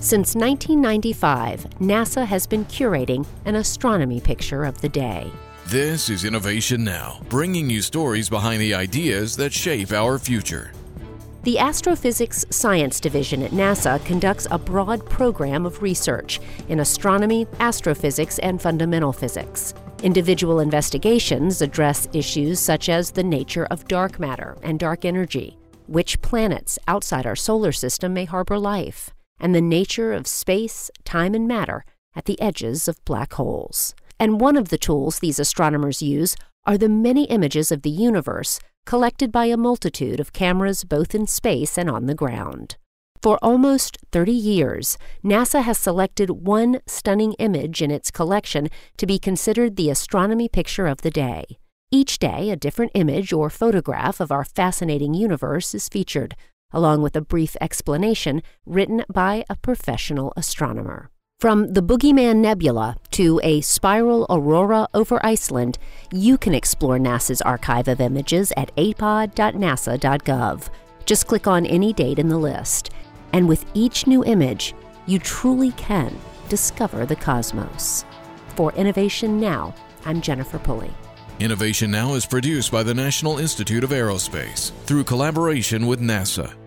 Since 1995, NASA has been curating an astronomy picture of the day. This is Innovation Now, bringing you stories behind the ideas that shape our future. The Astrophysics Science Division at NASA conducts a broad program of research in astronomy, astrophysics, and fundamental physics. Individual investigations address issues such as the nature of dark matter and dark energy, which planets outside our solar system may harbor life, and the nature of space, time, and matter at the edges of black holes. And one of the tools these astronomers use are the many images of the universe collected by a multitude of cameras both in space and on the ground. For almost 30 years, NASA has selected one stunning image in its collection to be considered the astronomy picture of the day. Each day, a different image or photograph of our fascinating universe is featured, along with a brief explanation written by a professional astronomer. From the Boogeyman Nebula to a spiral aurora over Iceland, you can explore NASA's archive of images at apod.nasa.gov. Just click on any date in the list. And with each new image, you truly can discover the cosmos. For Innovation Now, I'm Jennifer Pulley. Innovation Now is produced by the National Institute of Aerospace through collaboration with NASA.